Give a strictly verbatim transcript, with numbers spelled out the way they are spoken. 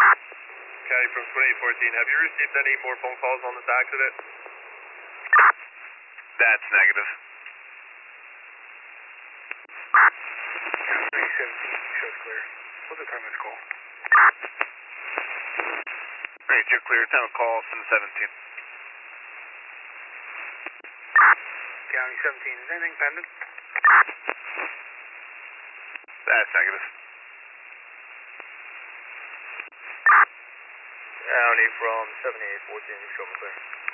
County from twenty-eight fourteen, have you received any more phone calls on this accident? That's negative. three seventeen, shows clear. What's the time of the call? Alright, you're clear. Time of call, seven seventeen. County seventeen, is anything pending? That's negative. County from seventy-eight fourteen, show me clear.